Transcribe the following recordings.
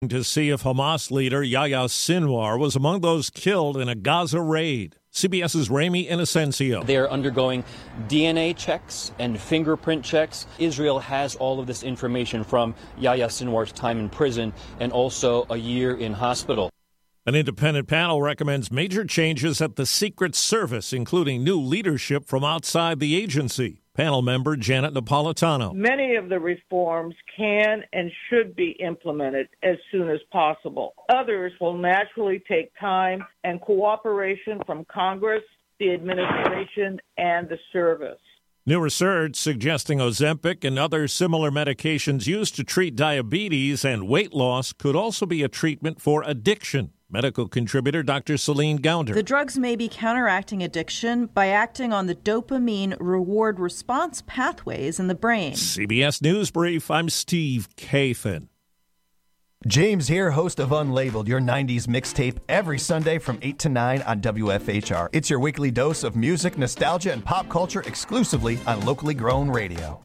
to see if Hamas leader Yahya Sinwar was among those killed in a Gaza raid. CBS's Ramy Inocencio. They are undergoing DNA checks and fingerprint checks. Israel has all of this information from Yahya Sinwar's time in prison and also a year in hospital. An independent panel recommends major changes at the Secret Service, including new leadership from outside the agency. Panel member Janet Napolitano. Many of the reforms can and should be implemented as soon as possible. Others will naturally take time and cooperation from Congress, the administration, and the service. New research suggesting Ozempic and other similar medications used to treat diabetes and weight loss could also be a treatment for addiction. Medical contributor Dr. Celine Gounder. The drugs may be counteracting addiction by acting on the dopamine reward response pathways in the brain. CBS News Brief, I'm Steve Kathan. James here, host of Unlabeled, your 90s mixtape, every Sunday from 8 to 9 on WFHR. It's your weekly dose of music, nostalgia, and pop culture exclusively on locally grown radio.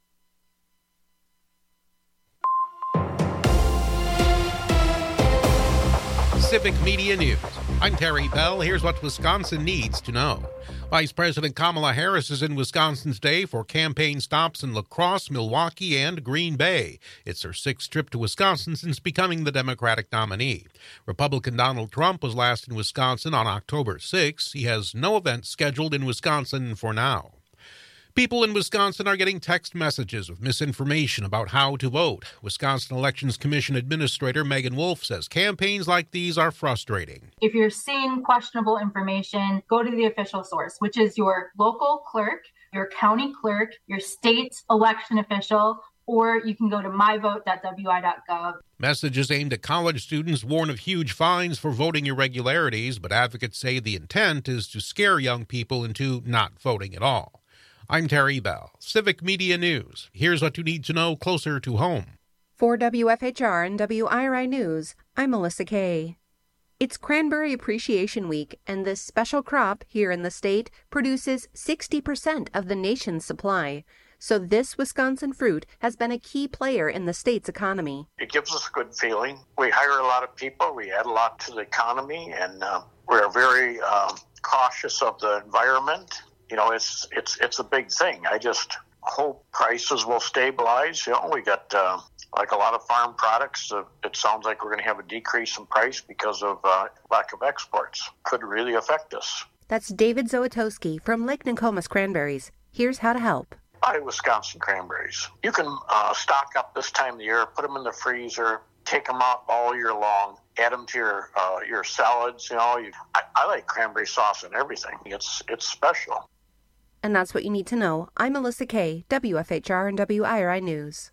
Civic Media News. I'm Terry Bell. Here's what Wisconsin needs to know. Vice President Kamala Harris is in Wisconsin today for campaign stops in La Crosse, Milwaukee, and Green Bay. It's her sixth trip to Wisconsin since becoming the Democratic nominee. Republican Donald Trump was last in Wisconsin on October 6. He has no events scheduled in Wisconsin for now. People in Wisconsin are getting text messages with misinformation about how to vote. Wisconsin Elections Commission Administrator Megan Wolf says campaigns like these are frustrating. If you're seeing questionable information, go to the official source, which is your local clerk, your county clerk, your state election official, or you can go to myvote.wi.gov. Messages aimed at college students warn of huge fines for voting irregularities, but advocates say the intent is to scare young people into not voting at all. I'm Terry Bell, Civic Media News. Here's what you need to know closer to home. For WFHR and WIRI News, I'm Melissa Kay. It's Cranberry Appreciation Week, and this special crop here in the state produces 60% of the nation's supply. So this Wisconsin fruit has been a key player in the state's economy. It gives us a good feeling. We hire a lot of people. We add a lot to the economy, and we're very cautious of the environment. You know, it's a big thing. I just hope prices will stabilize. You know, we got like a lot of farm products. It sounds like we're going to have a decrease in price because of lack of exports. Could really affect us. That's David Zowatowski from Lake Nokomis Cranberries. Here's how to help. Buy Wisconsin cranberries. You can stock up this time of the year, put them in the freezer, take them out all year long, add them to your salads. You know, I like cranberry sauce and everything. It's special. And that's what you need to know. I'm Melissa Kay, WFHR and WIRI News.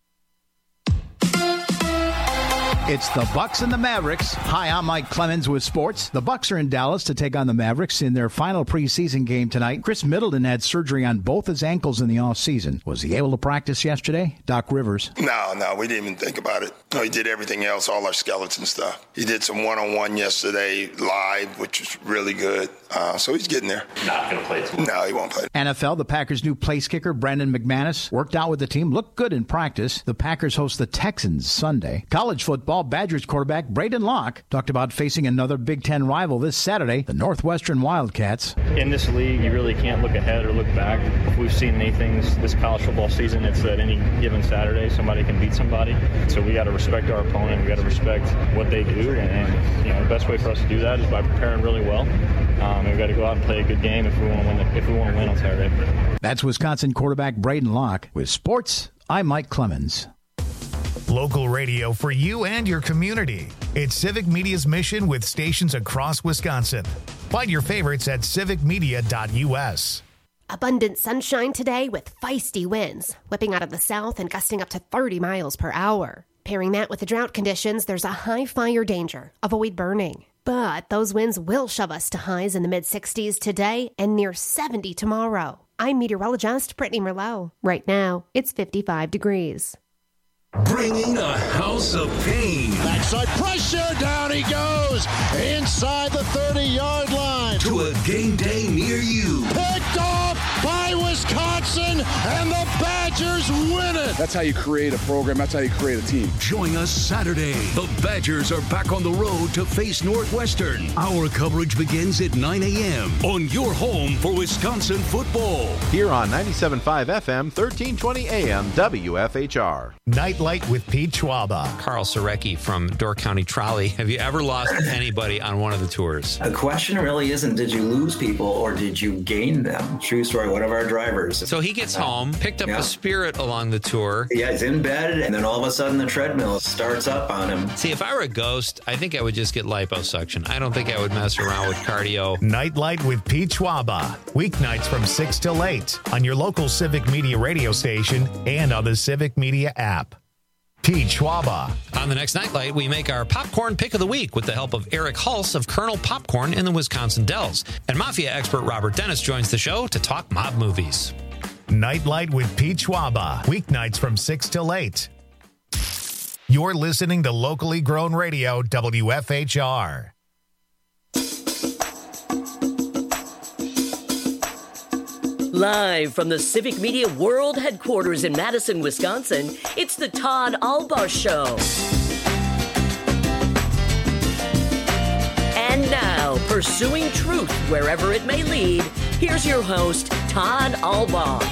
It's the Bucks and the Mavericks. Hi, I'm Mike Clemens with sports. The Bucks are in Dallas to take on the Mavericks in their final preseason game tonight. Chris Middleton had surgery on both his ankles in the offseason. Was he able to practice yesterday? Doc Rivers. No, we didn't even think about it. No, he did everything else, all our skeleton stuff. He did some one-on-one yesterday live, which was really good. So he's getting there. Not going to play too. No, he won't play. NFL, the Packers' new place kicker, Brandon McManus, worked out with the team, looked good in practice. The Packers host the Texans Sunday. College football, Badgers quarterback Braden Locke talked about facing another Big Ten rival this Saturday, the Northwestern Wildcats. In this league, you really can't look ahead or look back. If we've seen anything this college football season, it's that any given Saturday, somebody can beat somebody. So we got to respect our opponent. We got to respect what they do, and the best way for us to do that is by preparing really well. And we got to go out and play a good game if we want to win on Saturday. That's Wisconsin quarterback Braden Locke. With sports, I'm Mike Clemens. Local radio for you and your community. It's Civic Media's mission with stations across Wisconsin. Find your favorites at civicmedia.us. Abundant sunshine today with feisty winds, whipping out of the south and gusting up to 30 miles per hour. Pairing that with the drought conditions, there's a high fire danger. Avoid burning. But those winds will shove us to highs in the mid-60s today and near 70 tomorrow. I'm meteorologist Brittany Merlot. Right now, it's 55 degrees. Bringing a house of pain. Backside pressure, down he goes, inside the 30-yard line. To a game day near you. Picked off by Wisconsin, and the Badgers win it. That's how you create a program. That's how you create a team. Join us Saturday. The Badgers are back on the road to face Northwestern. Our coverage begins at 9 a.m. on your home for Wisconsin football. Here on 97.5 FM, 1320 AM, WFHR. Nightlight with Pete Schwaba. Carl Surecki from Door County Trolley. Have you ever lost anybody on one of the tours? The question really isn't did you lose people or did you gain them? True story, one of our drivers. So he gets home, picked up a spirit along the tour. Yeah, he's in bed, and then all of a sudden the treadmill starts up on him. See, if I were a ghost, I think I would just get liposuction. I don't think I would mess around with cardio. Nightlight with Pete Schwaba. Weeknights from 6 till 8 on your local Civic Media radio station and on the Civic Media app. Pete Schwaba. On the next Nightlight, we make our popcorn pick of the week with the help of Eric Hulse of Colonel Popcorn in the Wisconsin Dells. And Mafia expert Robert Dennis joins the show to talk mob movies. Nightlight with Pete Schwaba. Weeknights from 6 till 8. You're listening to locally grown radio, WFHR. Live from the Civic Media World Headquarters in Madison, Wisconsin, it's the Todd Albaugh Show. And now, pursuing truth wherever it may lead, here's your host, Todd Albaugh.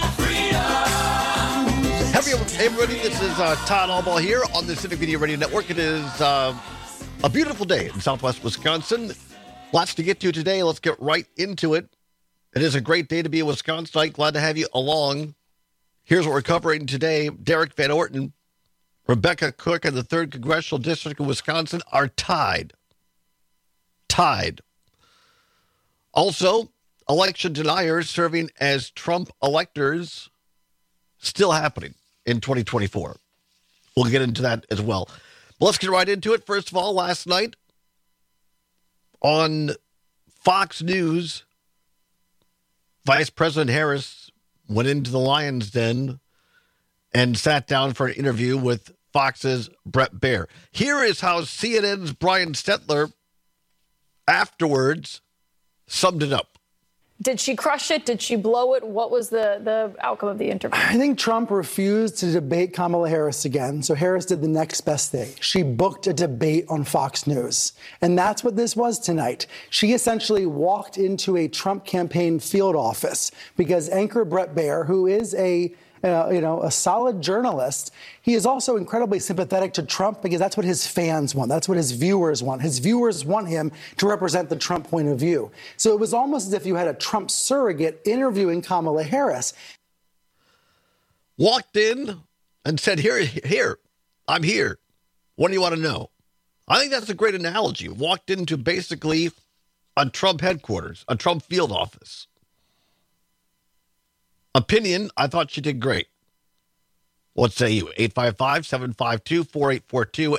Hey everybody, this is Todd Albaugh here on the Civic Media Radio Network. It is a beautiful day in Southwest Wisconsin. Lots to get to today. Let's get right into it. It is a great day to be a Wisconsinite. Glad to have you along. Here's what we're covering today. Derek Van Orten, Rebecca Cook, and the 3rd Congressional District of Wisconsin are tied. Also, election deniers serving as Trump electors still happening in 2024. We'll get into that as well. But let's get right into it. First of all, last night on Fox News, Vice President Harris went into the Lion's Den and sat down for an interview with Fox's Bret Baier. Here is how CNN's Brian Stetler afterwards summed it up. Did she crush it? Did she blow it? What was the outcome of the interview? I think Trump refused to debate Kamala Harris again, so Harris did the next best thing. She booked a debate on Fox News, and that's what this was tonight. She essentially walked into a Trump campaign field office because anchor Bret Baier, who is a solid journalist, he is also incredibly sympathetic to Trump because that's what his fans want. That's what his viewers want. His viewers want him to represent the Trump point of view. So it was almost as if you had a Trump surrogate interviewing Kamala Harris. Walked in and said, here, I'm here. What do you want to know? I think that's a great analogy. Walked into basically a Trump headquarters, a Trump field office. Opinion, I thought she did great. What say you? 855-752-4842,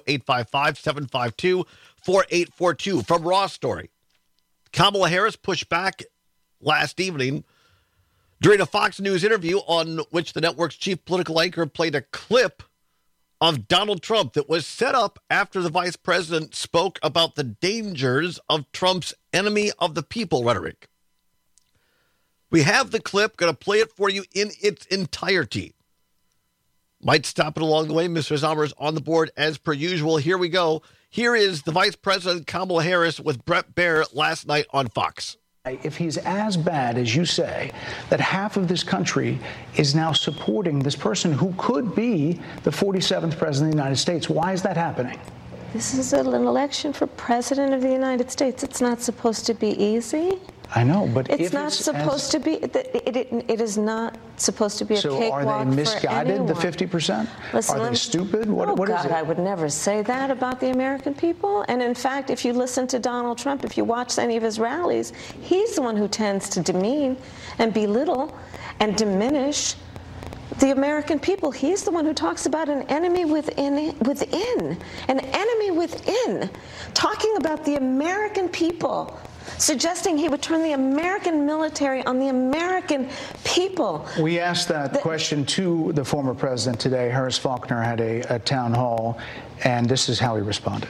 855-752-4842. From Raw Story, Kamala Harris pushed back last evening during a Fox News interview on which the network's chief political anchor played a clip of Donald Trump that was set up after the vice president spoke about the dangers of Trump's enemy of the people rhetoric. We have the clip, going to play it for you in its entirety. Might stop it along the way. Mr. Zommer's on the board as per usual. Here we go. Here is the Vice President Kamala Harris with Bret Baier last night on Fox. If he's as bad as you say, that half of this country is now supporting this person who could be the 47th president of the United States, why is that happening? This is an election for president of the United States. It's not supposed to be easy. I know, but it's not supposed to be. It is not supposed to be a cakewalk for anyone. So are they misguided, the 50%? Listen, are they stupid? What is it? I would never say that about the American people. And in fact, if you listen to Donald Trump, if you watch any of his rallies, he's the one who tends to demean and belittle and diminish the American people. He's the one who talks about an enemy within, an enemy within, talking about the American people suggesting he would turn the American military on the American people. We asked that question to the former president today. Harris Faulkner had a town hall, and this is how he responded.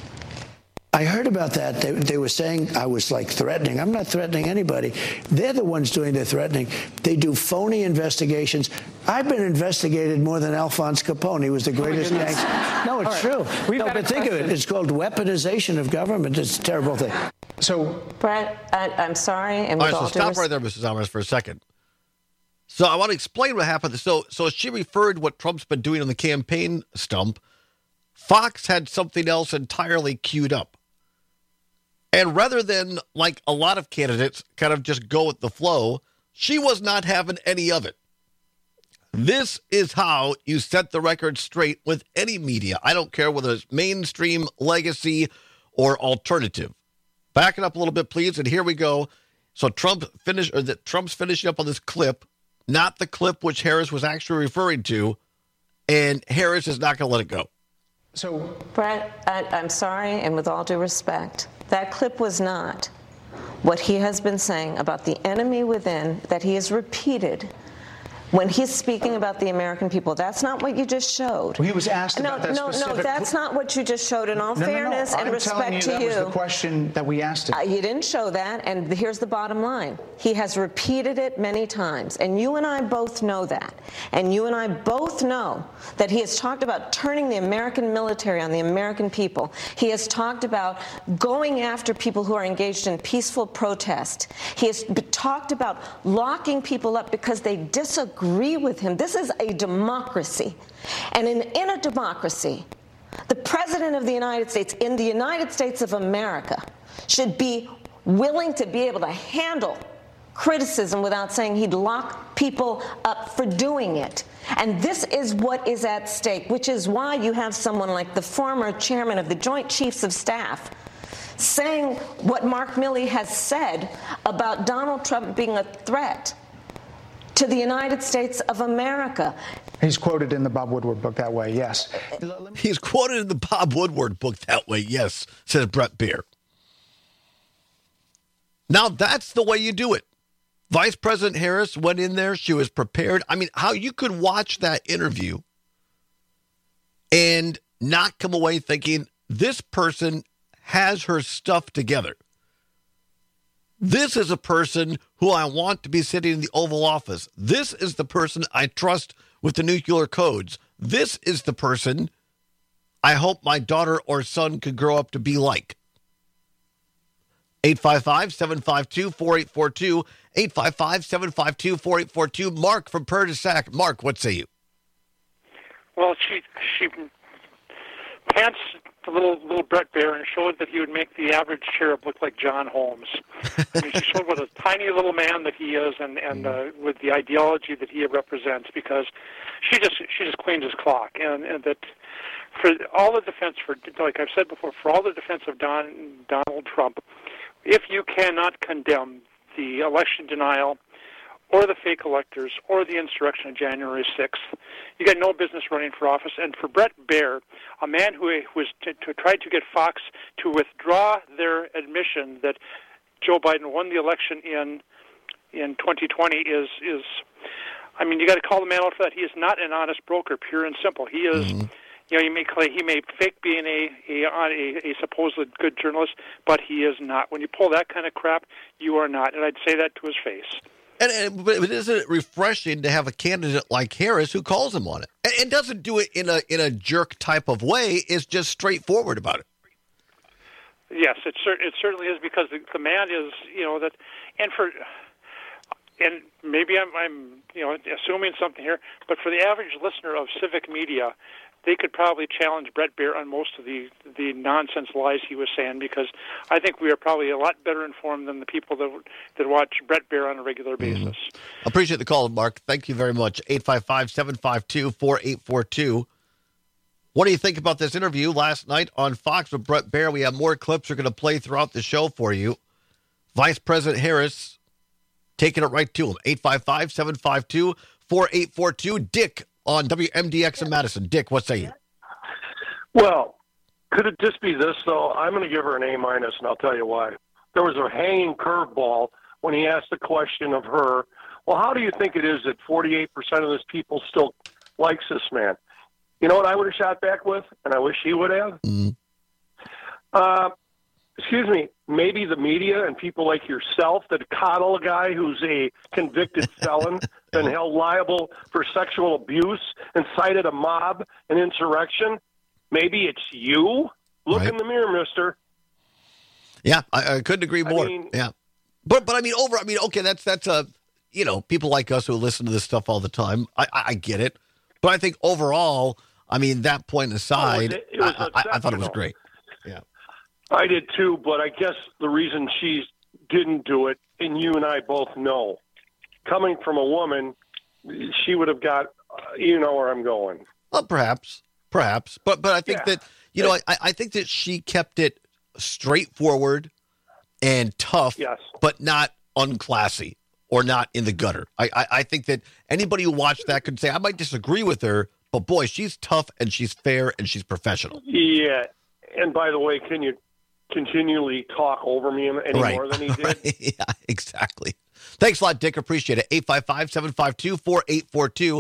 I heard about that. They were saying I was like threatening. I'm not threatening anybody. They're the ones doing the threatening. They do phony investigations. I've been investigated more than Alphonse Capone. He was the greatest gangster. No, it's true. No, but think of it. It's called weaponization of government. It's a terrible thing. So, Brett, I'm sorry. And all right, so stop right there, Mrs. Alvarez, for a second. So I want to explain what happened. So she referred what Trump's been doing on the campaign stump. Fox had something else entirely queued up. And rather than, like a lot of candidates, kind of just go with the flow, she was not having any of it. This is how you set the record straight with any media. I don't care whether it's mainstream, legacy, or alternative. Back it up a little bit, please, and here we go. So Trump's finishing up on this clip, not the clip which Harris was actually referring to, and Harris is not going to let it go. So, Brett, I'm sorry, and with all due respect, that clip was not what he has been saying about the enemy within that he has repeated when he's speaking about the American people. That's not what you just showed. Well, he was asked about that specific... No, that's not what you just showed. In all fairness and respect to you... that was the question that we asked him. You didn't show that, and here's the bottom line. He has repeated it many times, and you and I both know that. And you and I both know that he has talked about turning the American military on the American people. He has talked about going after people who are engaged in peaceful protest. He has talked about locking people up because they disagree with him. This is a democracy. And in a democracy, the President of the United States, in the United States of America, should be willing to be able to handle criticism without saying he'd lock people up for doing it. And this is what is at stake, which is why you have someone like the former chairman of the Joint Chiefs of Staff saying what Mark Milley has said about Donald Trump being a threat to the United States of America. He's quoted in the Bob Woodward book that way, yes. He's quoted in the Bob Woodward book that way, yes, says Bret Baier. Now, that's the way you do it. Vice President Harris went in there. She was prepared. I mean, how you could watch that interview and not come away thinking this person has her stuff together. This is a person who I want to be sitting in the Oval Office. This is the person I trust with the nuclear codes. This is the person I hope my daughter or son could grow up to be like. 855-752-4842. 855-752-4842. Mark from Prairie du Sac. Mark, what say you? Well, she pants the little Bret Baier and showed that he would make the average cherub look like John Holmes. I mean, she showed what a tiny little man that he is, and with the ideology that he represents, because she just cleaned his clock, and that for all the defense, for like I've said before, for all the defense of Donald Trump, if you cannot condemn the election denial or the fake electors or the insurrection of January 6th, you got no business running for office. And for Bret Baier, a man who was tried to get Fox to withdraw their admission that Joe Biden won the election in 2020 is I mean, you got to call the man out for that. He is not an honest broker, pure and simple. He is. Mm-hmm. You know, he may fake being a supposed good journalist, but he is not. When you pull that kind of crap, you are not. And I'd say that to his face. But isn't it refreshing to have a candidate like Harris who calls him on it and doesn't do it in a jerk type of way? Is just straightforward about it. Yes, it certainly is, because the man is, you know, that, and maybe I'm you know, assuming something here, but for the average listener of civic media, they could probably challenge Bret Baier on most of the nonsense lies he was saying, because I think we are probably a lot better informed than the people that watch Bret Baier on a regular basis. Mm-hmm. Appreciate the call, Mark. Thank you very much. 855-752-4842. What do you think about this interview last night on Fox with Bret Baier? We have more clips we're going to play throughout the show for you. Vice President Harris taking it right to him. 855-752-4842. Dick on WMDX in Madison. Dick, what say you? Well, could it just be this, though? I'm going to give her an A-, and I'll tell you why. there was a hanging curveball when he asked the question of her, well, how do you think it is that 48% of this people still likes this man? You know what I would have shot back with, and I wish he would have? Excuse me, maybe the media and people like yourself that coddle a guy who's a convicted felon, been held liable for sexual abuse, incited a mob, an insurrection. Maybe it's you? Look in the mirror, mister. Yeah, I couldn't agree more. Yeah. But I mean, okay, that's people like us who listen to this stuff all the time. I get it. But I think overall, I mean, that point aside, I thought it was great. Yeah. I did too, but I guess the reason she didn't do it, and you and I both know, coming from a woman, she would have got, you know where I'm going. Well, perhaps. But I think that, I think that she kept it straightforward and tough, but not unclassy or not in the gutter. I think that anybody who watched that could say, I might disagree with her, but boy, she's tough and she's fair and she's professional. Yeah. And by the way, can you continually talk over me any more than he did? Yeah, exactly. Thanks a lot, Dick. Appreciate it. 855-752-4842.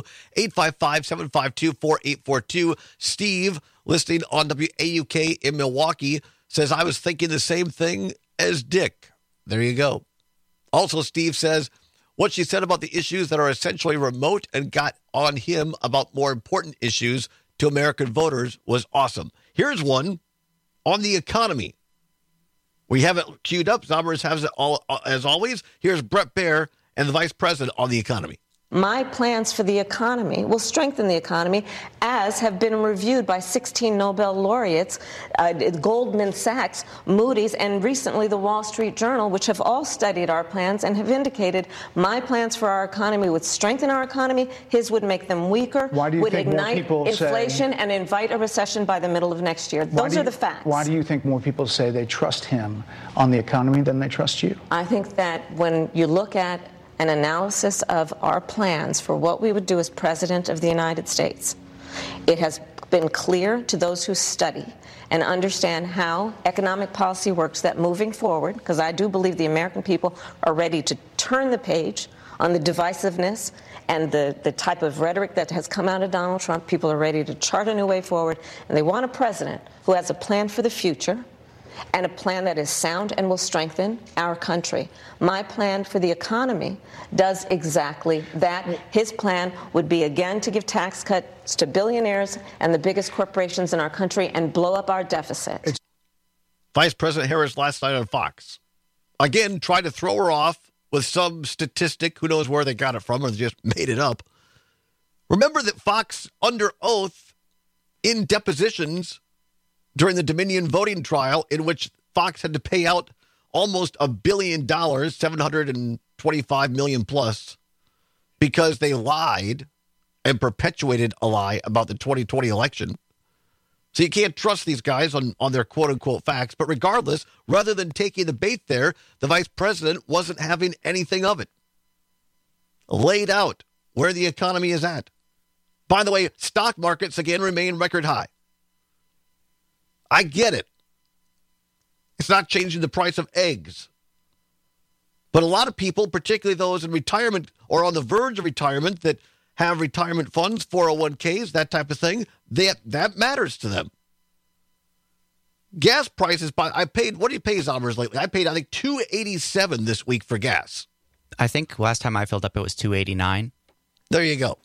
855-752-4842. Steve, listening on WAUK in Milwaukee, says, I was thinking the same thing as Dick. There you go. Also, Steve says, what she said about the issues that are essentially remote and got on him about more important issues to American voters was awesome. Here's one on the economy. We have it queued up. Zombers has it all, as always. Here's Bret Baier and the vice president on the economy. My plans for the economy will strengthen the economy, as have been reviewed by 16 Nobel laureates, Goldman Sachs, Moody's, and recently the Wall Street Journal, which have all studied our plans and have indicated my plans for our economy would strengthen our economy, his would make them weaker, would ignite inflation, and invite a recession by the middle of next year. Those are the facts. Why do you think more people say they trust him on the economy than they trust you? I think that when you look at an analysis of our plans for what we would do as President of the United States, it has been clear to those who study and understand how economic policy works that moving forward, because I do believe the American people are ready to turn the page on the divisiveness and the type of rhetoric that has come out of Donald Trump. People are ready to chart a new way forward, and they want a president who has a plan for the future and a plan that is sound and will strengthen our country. My plan for the economy does exactly that. His plan would be, again, to give tax cuts to billionaires and the biggest corporations in our country and blow up our deficit. Vice President Harris last night on Fox. Again, tried to throw her off with some statistic. Who knows where they got it from, or they just made it up. Remember that Fox, under oath, in depositions during the Dominion voting trial, in which Fox had to pay out almost $1 billion, $725 million plus, because they lied and perpetuated a lie about the 2020 election. So you can't trust these guys on their quote-unquote facts. But regardless, rather than taking the bait there, the vice president wasn't having anything of it. Laid out where the economy is at. By the way, stock markets again remain record high. I get it. It's not changing the price of eggs. But a lot of people, particularly those in retirement or on the verge of retirement that have retirement funds, 401ks, that type of thing, that matters to them. Gas prices, what do you pay, Zombers, lately? I paid, I think, $2.87 this week for gas. I think last time I filled up, it was $2.89. There you go.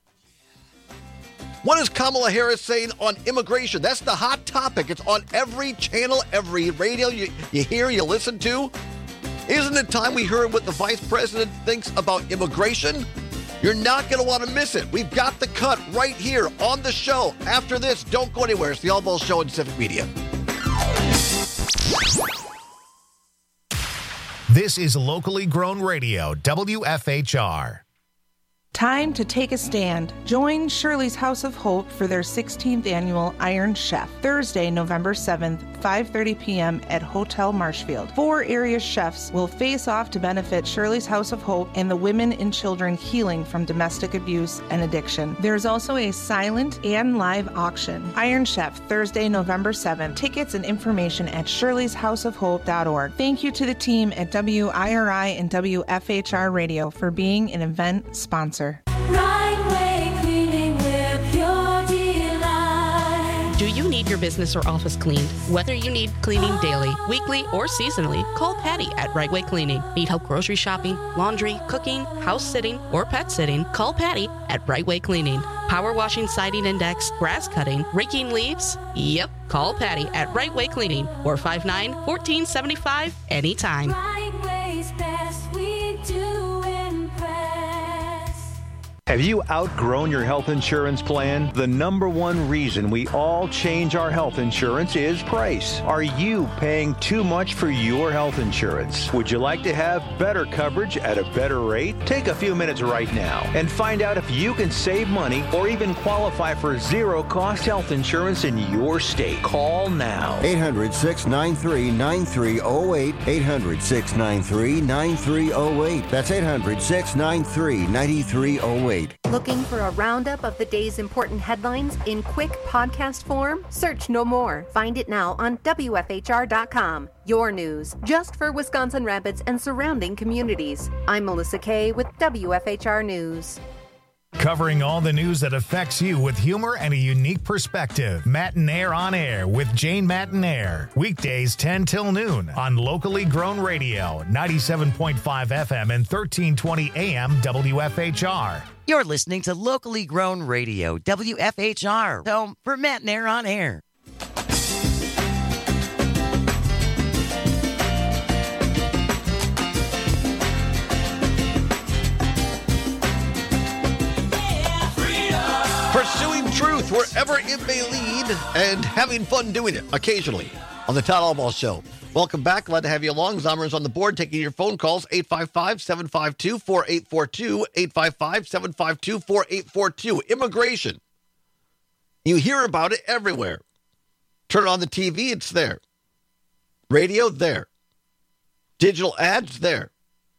What is Kamala Harris saying on immigration? That's the hot topic. It's on every channel, every radio you hear, you listen to. Isn't it time we heard what the vice president thinks about immigration? You're not going to want to miss it. We've got the cut right here on the show. After this, don't go anywhere. It's the All Balls Show on Civic Media. This is locally grown radio, WFHR. Time to take a stand. Join Shirley's House of Hope for their 16th annual Iron Chef, Thursday, November 7th, 5:30 p.m. at Hotel Marshfield. 4 area chefs will face off to benefit Shirley's House of Hope and the women and children healing from domestic abuse and addiction. There's also a silent and live auction. Iron Chef, Thursday, November 7th. Tickets and information at shirleyshouseofhope.org. Thank you to the team at WIRI and WFHR Radio for being an event sponsor. Right Way Cleaning, we're pure delight. Do you need your business or office cleaned? Whether you need cleaning daily, weekly, or seasonally, call Patty at Right Way Cleaning. Need help grocery shopping, laundry, cooking, house sitting, or pet sitting? Call Patty at Right Way Cleaning. Power washing, siding index, grass cutting, raking leaves? Yep, call Patty at Right Way Cleaning, 459-1475, anytime. Right Way's best, we do impress. Have you outgrown your health insurance plan? The number one reason we all change our health insurance is price. Are you paying too much for your health insurance? Would you like to have better coverage at a better rate? Take a few minutes right now and find out if you can save money or even qualify for zero-cost health insurance in your state. Call now. 800-693-9308. 800-693-9308. That's 800-693-9308. Looking for a roundup of the day's important headlines in quick podcast form? Search No More. Find it now on WFHR.com. Your news, just for Wisconsin Rapids and surrounding communities. I'm Melissa Kay with WFHR News. Covering all the news that affects you with humor and a unique perspective. Matinaire on Air with Jane Matinaire. Weekdays 10 till noon on locally grown radio, 97.5 FM and 1320 AM WFHR. You're listening to locally grown radio, WFHR, home for Matinaire on Air. Pursuing truth wherever it may lead and having fun doing it occasionally on the Todd Albaugh Show. Welcome back. Glad to have you along. Zomer's on the board taking your phone calls, 855-752-4842, 855-752-4842. Immigration. You hear about it everywhere. Turn on the TV, it's there. Radio, there. Digital ads, there.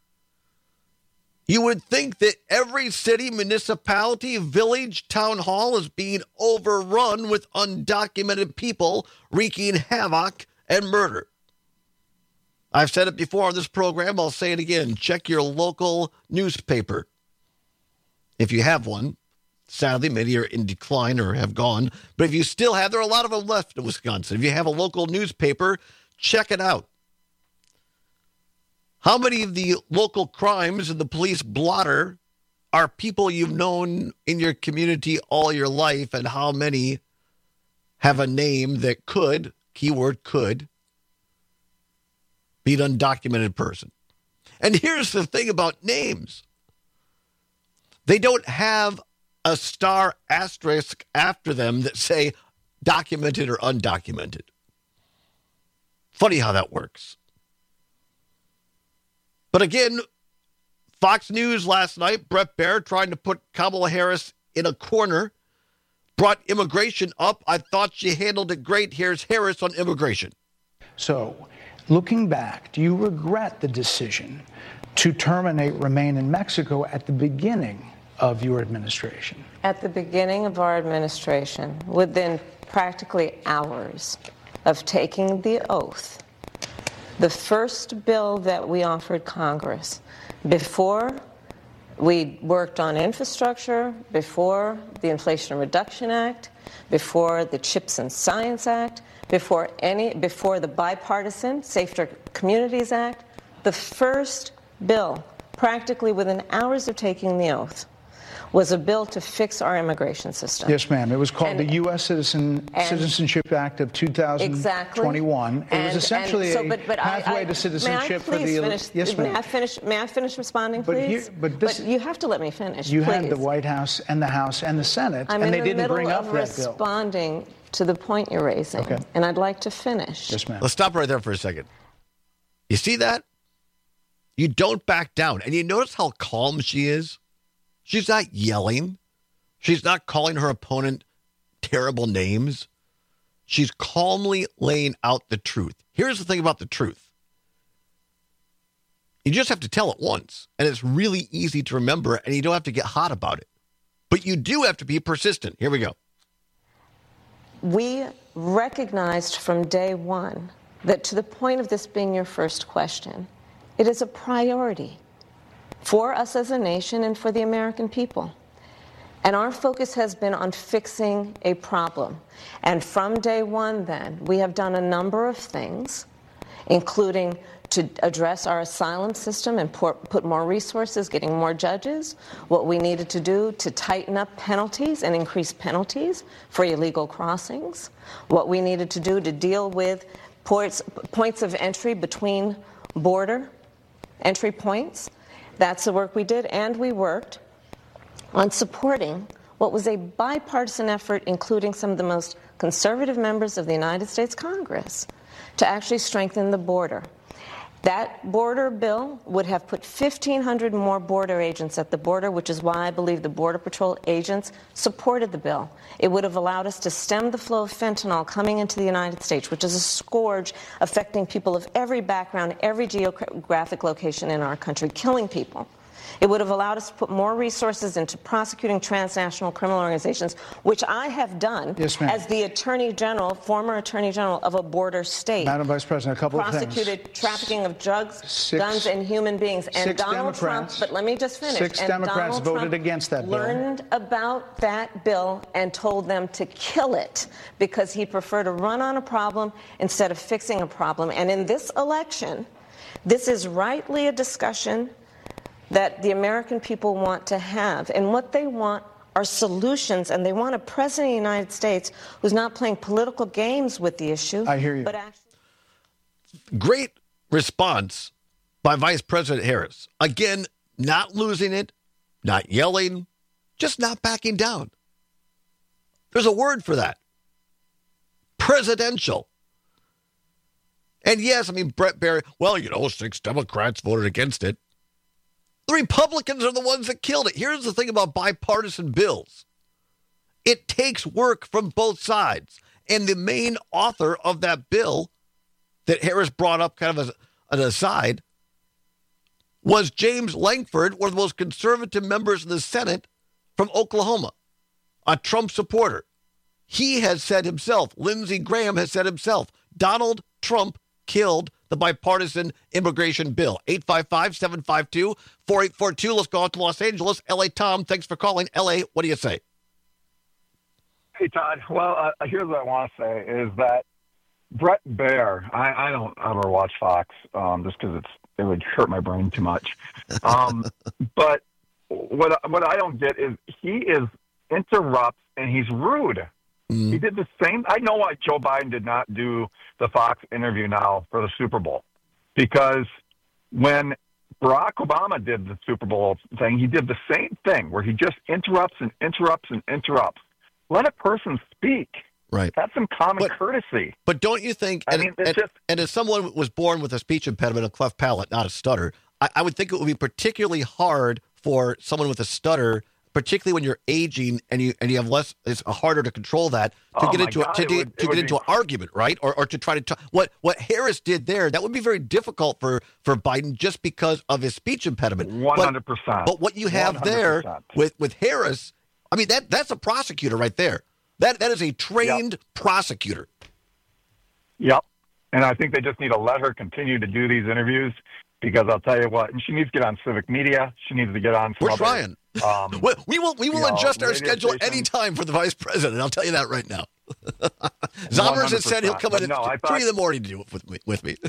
You would think that every city, municipality, village, town hall is being overrun with undocumented people wreaking havoc and murder. I've said it before on this program. I'll say it again. Check your local newspaper. If you have one, sadly, many are in decline or have gone. But if you still have, there are a lot of them left in Wisconsin. If you have a local newspaper, check it out. How many of the local crimes in the police blotter are people you've known in your community all your life, and how many have a name that could, keyword could, be an undocumented person? And here's the thing about names. They don't have a star asterisk after them that say documented or undocumented. Funny how that works. But again, Fox News last night, Bret Baier trying to put Kamala Harris in a corner, brought immigration up. I thought she handled it great. Here's Harris on immigration. So, looking back, do you regret the decision to terminate Remain in Mexico at the beginning of your administration? At the beginning of our administration, within practically hours of taking the oath, the first bill that we offered Congress, before we worked on infrastructure, before the Inflation Reduction Act, before the CHIPS and Science Act, before the bipartisan Safer Communities Act, the first bill, practically within hours of taking the oath, was a bill to fix our immigration system. Yes, ma'am. It was called the U.S. Citizenship Act of 2021. Exactly. It was essentially a pathway to citizenship for the... Yes, ma'am. May I finish responding, please? But you have to let me finish, You please. had the White House and the House and the Senate, and they didn't bring up that bill. I'm in the middle of responding to the point you're raising, and I'd like to finish. Yes, ma'am. Let's stop right there for a second. You see that? You don't back down. And you notice how calm she is? She's not yelling. She's not calling her opponent terrible names. She's calmly laying out the truth. Here's the thing about the truth. You just have to tell it once, and it's really easy to remember, and you don't have to get hot about it. But you do have to be persistent. Here we go. We recognized from day one that, to the point of this being your first question, it is a priority for us as a nation and for the American people. And our focus has been on fixing a problem. And from day one, then, we have done a number of things, including to address our asylum system and put more resources, getting more judges, what we needed to do to tighten up penalties and increase penalties for illegal crossings, what we needed to do to deal with points of entry between border entry points. That's the work we did, and we worked on supporting what was a bipartisan effort, including some of the most conservative members of the United States Congress, to actually strengthen the border. That border bill would have put 1,500 more border agents at the border, which is why I believe the Border Patrol agents supported the bill. It would have allowed us to stem the flow of fentanyl coming into the United States, which is a scourge affecting people of every background, every geographic location in our country, killing people. It would have allowed us to put more resources into prosecuting transnational criminal organizations, which I have done as the Attorney General, former Attorney General of a border state. Madam Vice President, a couple of things. Prosecuted trafficking of drugs, guns, and human beings. And Donald Trump, but let me just finish. Six Democrats voted against that bill. Learned about that bill and told them to kill it because he preferred to run on a problem instead of fixing a problem. And in this election, this is rightly a discussion that the American people want to have. And what they want are solutions, and they want a president of the United States who's not playing political games with the issue. I hear you. But actually... Great response by Vice President Harris. Again, not losing it, not yelling, just not backing down. There's a word for that. Presidential. And yes, I mean, Brett Barry, 6 Democrats voted against it. The Republicans are the ones that killed it. Here's the thing about bipartisan bills. It takes work from both sides. And the main author of that bill that Harris brought up kind of as an aside was James Lankford, one of the most conservative members of the Senate from Oklahoma, a Trump supporter. He has said himself, Lindsey Graham has said himself, Donald Trump killed the bipartisan immigration bill. 855-752-4842. Let's go out to Los Angeles. L.A. Tom, thanks for calling. L.A., what do you say? Hey, Todd. Well, here's what I want to say is that Brett Baer, I don't ever watch Fox just because it would hurt my brain too much. But what I don't get is he interrupts and he's rude. He did the same. I know why Joe Biden did not do the Fox interview now for the Super Bowl, because when Barack Obama did the Super Bowl thing, he did the same thing where he just interrupts and interrupts and interrupts. Let a person speak. Right. That's some common courtesy. But don't you think, and as someone was born with a speech impediment, a cleft palate, not a stutter, I would think it would be particularly hard for someone with a stutter, particularly when you're aging and you have less, it's harder to control that, to get into an argument, right? Or to try to talk. What Harris did there, that would be very difficult for Biden just because of his speech impediment. 100%. But what you have 100%. There with Harris, I mean, that's a prosecutor right there. That is a trained prosecutor. Yep. And I think they just need to let her continue to do these interviews, because I'll tell you what, and she needs to get on civic media. She needs to get on. We're trying. We will adjust our schedule anytime for the vice president. I'll tell you that right now. Zommers has said he'll come in at 3 in the morning to do it with me.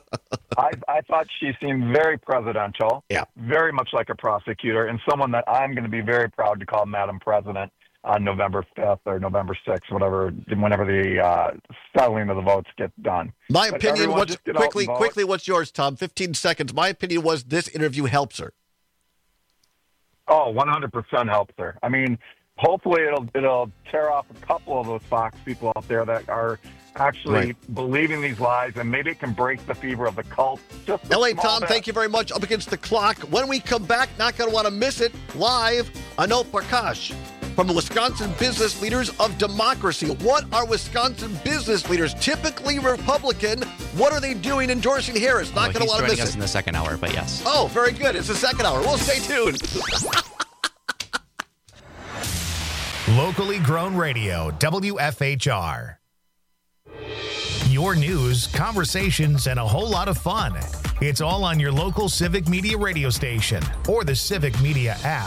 I thought she seemed very presidential. Yeah. Very much like a prosecutor, and someone that I'm going to be very proud to call Madam President on November 5th or November 6th, whenever the settling of the votes get done. My opinion, quickly, what's yours, Tom? 15 seconds. My opinion was this interview helps her. Oh, 100% helps her. I mean, hopefully it'll tear off a couple of those Fox people out there that are actually believing these lies, and maybe it can break the fever of the cult. LA Tom, thank you very much. Up against the clock. When we come back, not going to want to miss it, live, Anil Prakash from the Wisconsin Business Leaders of Democracy. What are Wisconsin business leaders, typically Republican, what are they doing endorsing Harris? Not going to want to miss it. He's joining us in the second hour, but yes. Oh, very good. It's the second hour. We'll stay tuned. Locally grown radio, WFHR. Your news, conversations, and a whole lot of fun. It's all on your local Civic Media radio station or the Civic Media app.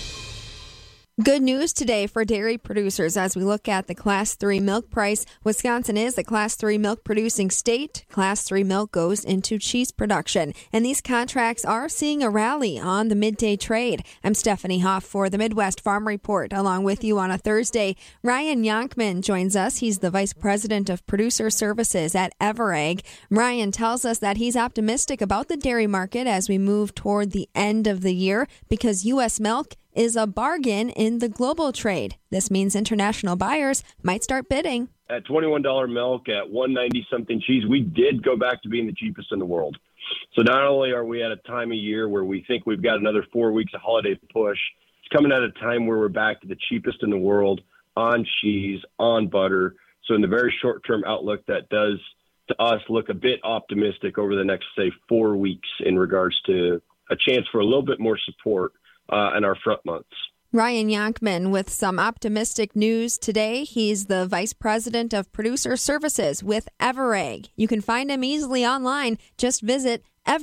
Good news today for dairy producers as we look at the Class 3 milk price. Wisconsin is the Class 3 milk producing state. Class 3 milk goes into cheese production, and these contracts are seeing a rally on the midday trade. I'm Stephanie Hoff for the Midwest Farm Report. Along with you on a Thursday, Ryan Yonkman joins us. He's the Vice President of Producer Services at Everegg. Ryan tells us that he's optimistic about the dairy market as we move toward the end of the year because U.S. milk is a bargain in the global trade. This means international buyers might start bidding. At $21 milk, at $1.90-something cheese, we did go back to being the cheapest in the world. So not only are we at a time of year where we think we've got another 4 weeks of holiday push, it's coming at a time where we're back to the cheapest in the world on cheese, on butter. So in the very short-term outlook, that does, to us, look a bit optimistic over the next, say, 4 weeks in regards to a chance for a little bit more support in our front months. Ryan Yonkman with some optimistic news today. He's the Vice President of Producer Services with Everegg. You can find him easily online. Just visit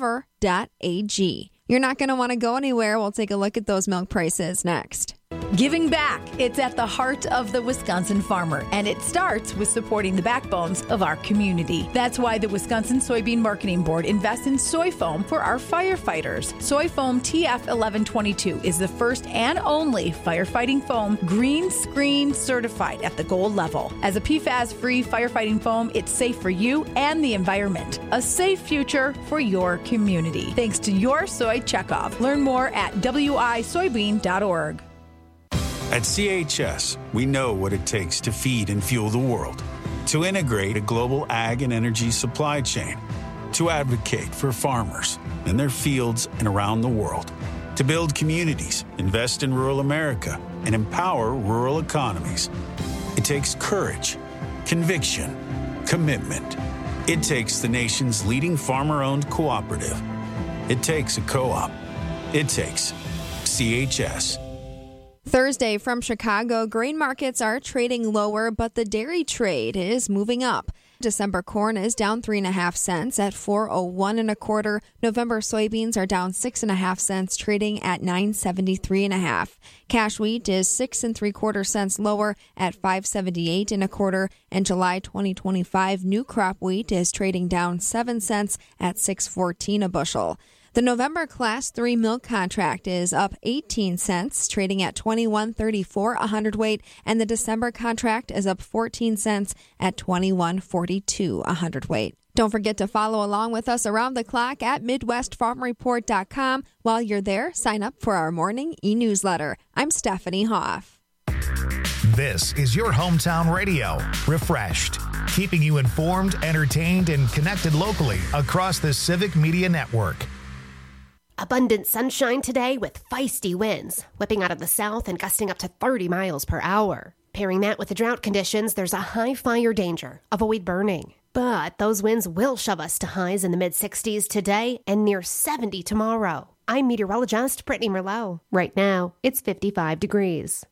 ever.ag. You're not going to want to go anywhere. We'll take a look at those milk prices next. Giving back. It's at the heart of the Wisconsin farmer, and it starts with supporting the backbones of our community. That's why the Wisconsin Soybean Marketing Board invests in soy foam for our firefighters. Soy foam TF 1122 is the first and only firefighting foam green screen certified at the gold level. As a PFAS-free firefighting foam, it's safe for you and the environment. A safe future for your community. Thanks to your soy checkoff. Learn more at wisoybean.org. At CHS, we know what it takes to feed and fuel the world, to integrate a global ag and energy supply chain, to advocate for farmers in their fields and around the world, to build communities, invest in rural America, and empower rural economies. It takes courage, conviction, commitment. It takes the nation's leading farmer-owned cooperative. It takes a co-op. It takes CHS. Thursday from Chicago, grain markets are trading lower, but the dairy trade is moving up. December corn is down 3.5 cents at $4.01 1/4. November soybeans are down 6.5 cents, trading at $9.73 1/2. Cash wheat is 6 3/4 cents lower at $5.78 1/4. And July 2025 new crop wheat is trading down 7 cents at $6.14 a bushel. The November Class 3 milk contract is up 18 cents, trading at $21.34 a hundredweight, and the December contract is up 14 cents at $21.42 a hundredweight. Don't forget to follow along with us around the clock at MidwestFarmReport.com. While you're there, sign up for our morning e-newsletter. I'm Stephanie Hoff. This is your hometown radio, Refreshed, keeping you informed, entertained, and connected locally across the Civic Media Network. Abundant sunshine today with feisty winds, whipping out of the south and gusting up to 30 miles per hour. Pairing that with the drought conditions, there's a high fire danger. Avoid burning. But those winds will shove us to highs in the mid-60s today and near 70 tomorrow. I'm meteorologist Brittany Merlot. Right now, it's 55 degrees.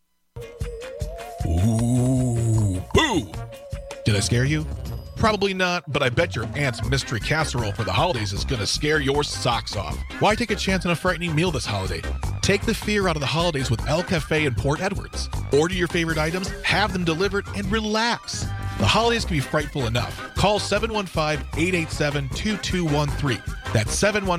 Ooh, boo! Did I scare you? Probably not, but I bet your aunt's mystery casserole for the holidays is going to scare your socks off. Why take a chance on a frightening meal this holiday? Take the fear out of the holidays with El Cafe in Port Edwards. Order your favorite items, have them delivered, and relax. The holidays can be frightful enough. Call 715-887-2213. That's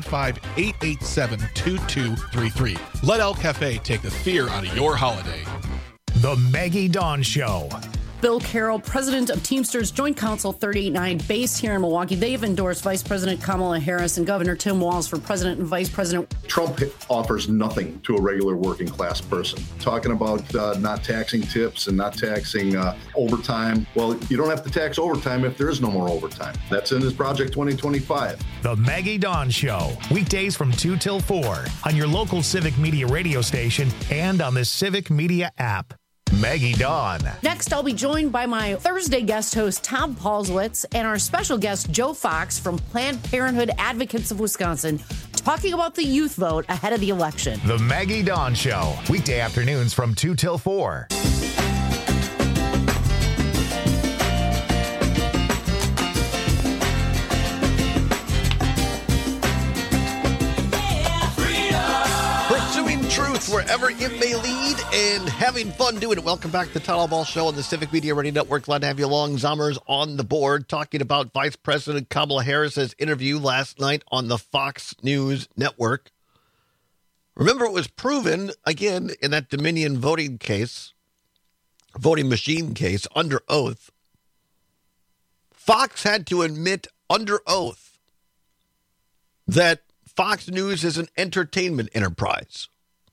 715-887-2233. Let El Cafe take the fear out of your holiday. The Maggie Dawn Show. Bill Carroll, president of Teamsters Joint Council 389, based here in Milwaukee. They've endorsed Vice President Kamala Harris and Governor Tim Walz for president and vice president. Trump offers nothing to a regular working class person. Talking about not taxing tips and not taxing overtime. Well, you don't have to tax overtime if there is no more overtime. That's in his Project 2025. The Maggie Dawn Show, weekdays from 2 till 4 on your local Civic Media radio station and on the Civic Media app. Maggie Dawn. Next, I'll be joined by my Thursday guest host, Tom Paulswitz, and our special guest, Joe Fox from Planned Parenthood Advocates of Wisconsin, talking about the youth vote ahead of the election. The Maggie Dawn Show, weekday afternoons from 2 till 4. Truth wherever it may lead and having fun doing it. Welcome back to the Todd Ball Show on the Civic Media Radio Network. Glad to have you along. Zommers on the board talking about Vice President Kamala Harris's interview last night on the Fox News Network. Remember, it was proven again in that Dominion voting machine case under oath. Fox had to admit under oath that Fox News is an entertainment enterprise.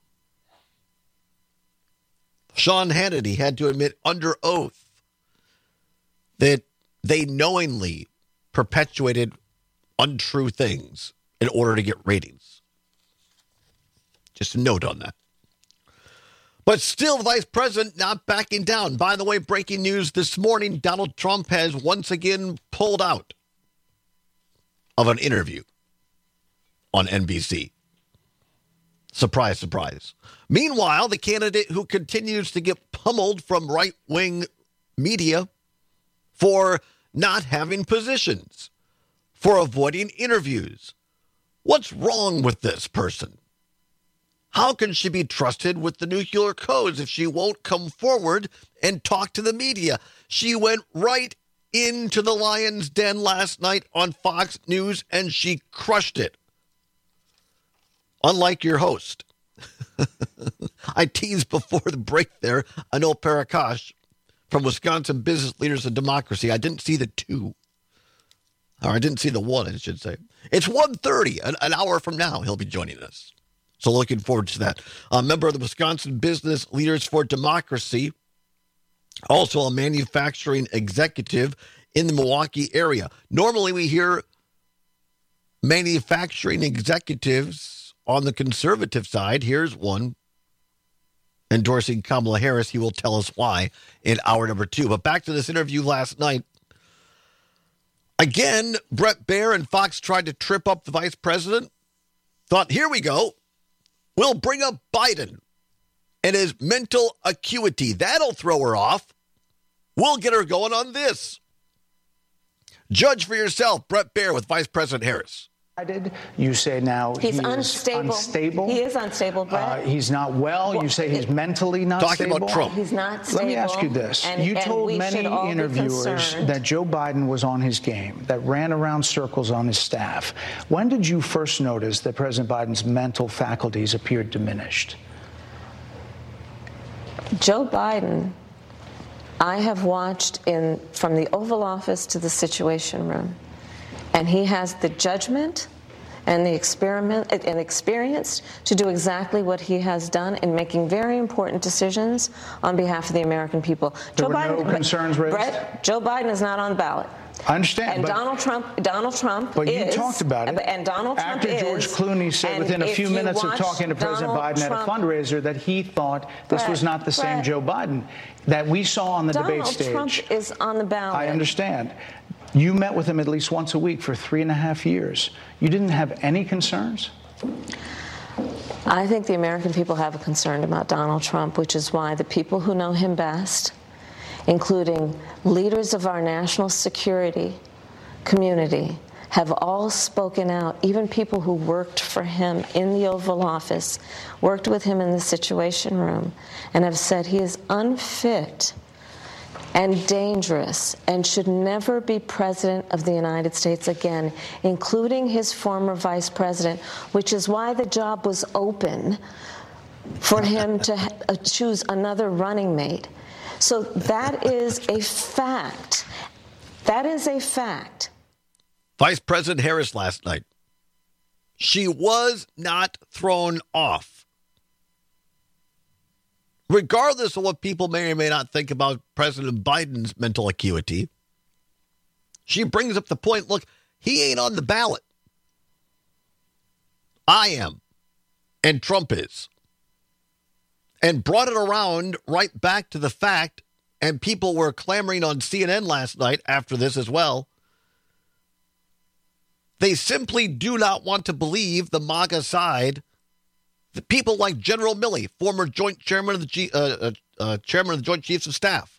Sean Hannity had to admit under oath that they knowingly perpetuated untrue things in order to get ratings. Just a note on that. But still, the vice president not backing down. By the way, breaking news this morning, Donald Trump has once again pulled out of an interview on NBC. Surprise, surprise. Meanwhile, the candidate who continues to get pummeled from right-wing media for not having positions, for avoiding interviews. What's wrong with this person? How can she be trusted with the nuclear codes if she won't come forward and talk to the media? She went right into the lion's den last night on Fox News, and she crushed it. Unlike your host. I teased before the break there, Anil Parakash from Wisconsin Business Leaders of Democracy. I didn't see the 2. Or I didn't see the 1, I should say. It's 1:30, an hour from now, he'll be joining us. So looking forward to that. A member of the Wisconsin Business Leaders for Democracy, also a manufacturing executive in the Milwaukee area. Normally we hear manufacturing executives on the conservative side. Here's one endorsing Kamala Harris. He will tell us why in hour number 2. But back to this interview last night. Again, Bret Baier and Fox tried to trip up the vice president. Thought, here we go. We'll bring up Biden and his mental acuity. That'll throw her off. We'll get her going on this. Judge for yourself, Bret Baier with Vice President Harris. You say now he's unstable. He is unstable, Brett. He's not well. You say he's mentally not talking stable. About Trump. He's not stable. Let me ask you this. You told many interviewers that Joe Biden was on his game, that ran around circles on his staff. When did you first notice that President Biden's mental faculties appeared diminished? Joe Biden, I have watched from the Oval Office to the Situation Room. And he has the judgment and the experience to do exactly what he has done in making very important decisions on behalf of the American people. There were no concerns raised? Brett, Joe Biden is not on the ballot. I understand. And Donald Trump but you talked about it. And Donald Trump After George Clooney said within a few minutes of talking to President Biden at a fundraiser that he thought this was not the same Joe Biden that we saw on the debate stage. Donald Trump is on the ballot. I understand. You met with him at least once a week for 3.5 years. You didn't have any concerns? I think the American people have a concern about Donald Trump, which is why the people who know him best, including leaders of our national security community, have all spoken out. Even people who worked for him in the Oval Office, worked with him in the Situation Room, and have said he is unfit and dangerous and should never be president of the United States again, including his former vice president, which is why the job was open for him to choose another running mate. So that is a fact. That is a fact. Vice President Harris last night. She was not thrown off. Regardless of what people may or may not think about President Biden's mental acuity, she brings up the point, look, he ain't on the ballot. I am. And Trump is. And brought it around right back to the fact, and people were clamoring on CNN last night after this as well. They simply do not want to believe the MAGA side. The people like General Milley, former Joint Chairman of the Chairman of the Joint Chiefs of Staff,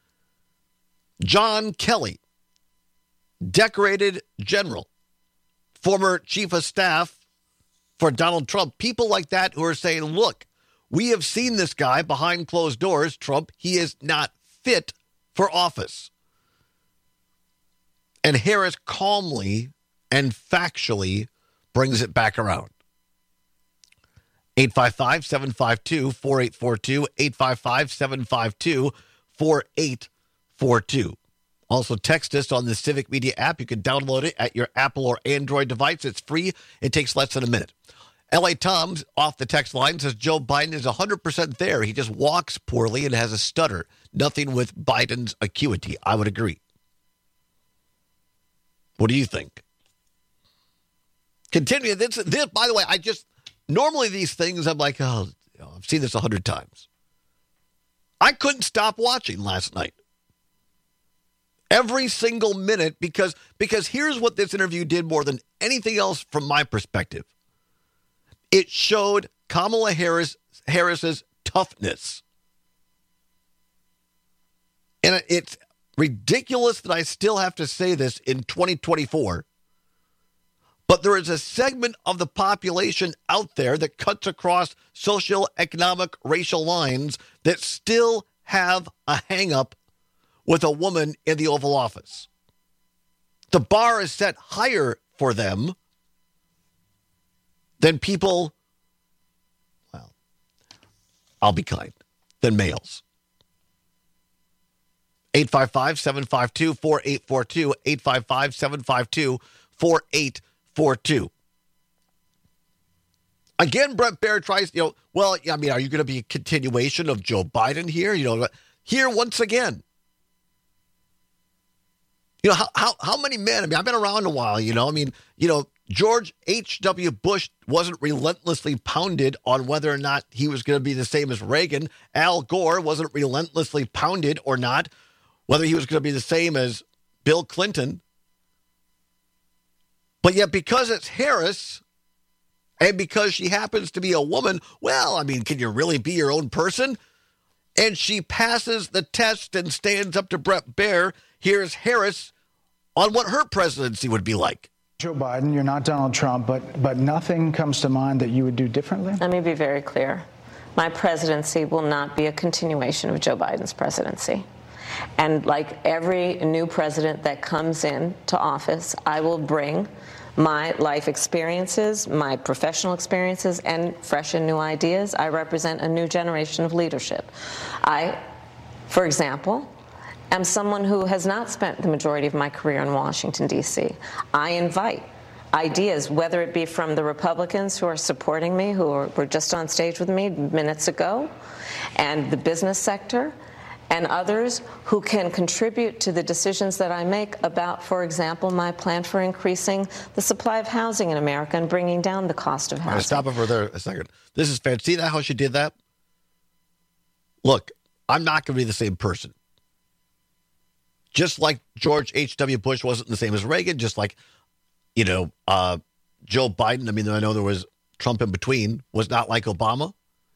John Kelly, decorated general, former Chief of Staff for Donald Trump. People like that who are saying, "Look, we have seen this guy behind closed doors, Trump. He is not fit for office." And Harris calmly and factually brings it back around. 855-752-4842, 855-752-4842. Also text us on the Civic Media app. You can download it at your Apple or Android device. It's free. It takes less than a minute. L.A. Tom's off the text line says Joe Biden is 100% there. He just walks poorly and has a stutter. Nothing with Biden's acuity. I would agree. What do you think? Continue. This, by the way, normally these things, I'm like, oh, I've seen this 100 times. I couldn't stop watching last night. Every single minute, because here's what this interview did more than anything else from my perspective. It showed Kamala Harris's toughness. And it's ridiculous that I still have to say this in 2024. But there is a segment of the population out there that cuts across social, economic, racial lines that still have a hang-up with a woman in the Oval Office. The bar is set higher for them than people, well, I'll be kind, than males. 855-752-4842, 855-752-4842. Again, Brett Baer tries, are you going to be a continuation of Joe Biden here? Here once again. How many men? I've been around a while, George H.W. Bush wasn't relentlessly pounded on whether or not he was going to be the same as Reagan. Al Gore wasn't relentlessly pounded or not whether he was going to be the same as Bill Clinton. But yet, because it's Harris, and because she happens to be a woman, can you really be your own person? And she passes the test and stands up to Brett Baer. Here's Harris on what her presidency would be like. Joe Biden, you're not Donald Trump, but nothing comes to mind that you would do differently? Let me be very clear. My presidency will not be a continuation of Joe Biden's presidency. And like every new president that comes in to office, I will bring my life experiences, my professional experiences, and fresh and new ideas. I represent a new generation of leadership. I, for example, am someone who has not spent the majority of my career in Washington, D.C. I invite ideas, whether it be from the Republicans who are supporting me, who were just on stage with me minutes ago, and the business sector, and others who can contribute to the decisions that I make about, for example, my plan for increasing the supply of housing in America and bringing down the cost of housing. Stop over there a second. This is fancy. See that how she did that? Look, I'm not going to be the same person. Just like George H.W. Bush wasn't the same as Reagan, just like, Joe Biden, I know there was Trump in between, was not like Obama.